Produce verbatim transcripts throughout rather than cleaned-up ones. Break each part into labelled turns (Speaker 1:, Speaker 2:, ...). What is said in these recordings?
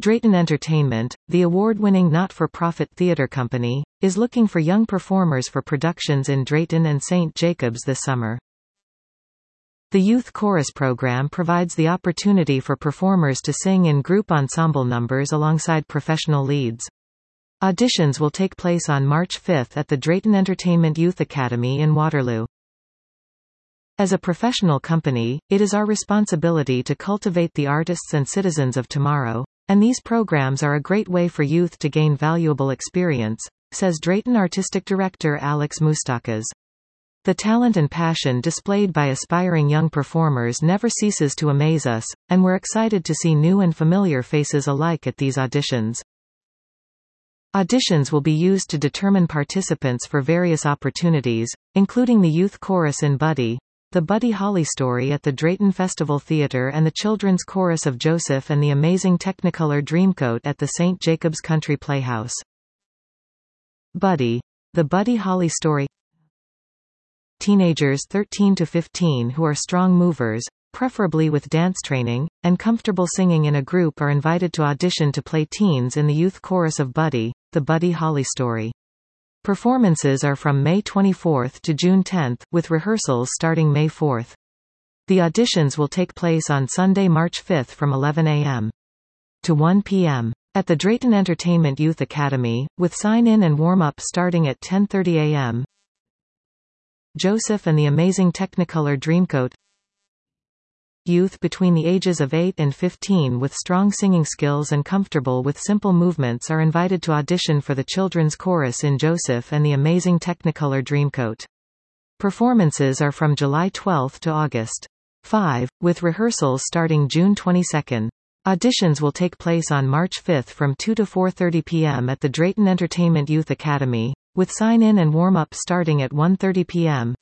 Speaker 1: Drayton Entertainment, the award-winning not-for-profit theatre company, is looking for young performers for productions in Drayton and Saint Jacobs this summer. The Youth Chorus program provides the opportunity for performers to sing in group ensemble numbers alongside professional leads. Auditions will take place on March fifth at the Drayton Entertainment Youth Academy in Waterloo. As a professional company, it is our responsibility to cultivate the artists and citizens of tomorrow, and these programs are a great way for youth to gain valuable experience, says Drayton Artistic Director Alex Moustakas. The talent and passion displayed by aspiring young performers never ceases to amaze us, and we're excited to see new and familiar faces alike at these auditions. Auditions will be used to determine participants for various opportunities, including the Youth Chorus in Buddy, the Buddy Holly Story at the Drayton Festival Theatre and the Children's Chorus of Joseph and the Amazing Technicolor Dreamcoat at the Saint Jacobs Country Playhouse. Buddy. The Buddy Holly Story. Teenagers thirteen to fifteen who are strong movers, preferably with dance training, and comfortable singing in a group are invited to audition to play teens in the Youth Chorus of Buddy, the Buddy Holly Story. Performances are from May twenty-fourth to June tenth, with rehearsals starting May fourth. The auditions will take place on Sunday, March fifth from eleven a m to one p m at the Drayton Entertainment Youth Academy, with sign-in and warm-up starting at ten thirty a m Joseph and the Amazing Technicolor Dreamcoat. Youth between the ages of eight and fifteen with strong singing skills and comfortable with simple movements are invited to audition for the Children's Chorus in Joseph and the Amazing Technicolor Dreamcoat. Performances are from July twelfth to August fifth, with rehearsals starting June twenty-second. Auditions will take place on March fifth from two to four thirty p m at the Drayton Entertainment Youth Academy, with sign-in and warm-up starting at one thirty p m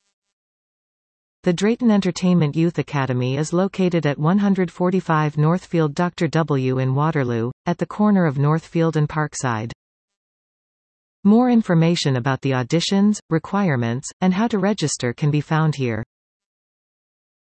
Speaker 1: The Drayton Entertainment Youth Academy is located at one forty-five Northfield Doctor W in Waterloo, at the corner of Northfield and Parkside. More information about the auditions, requirements, and how to register can be found here.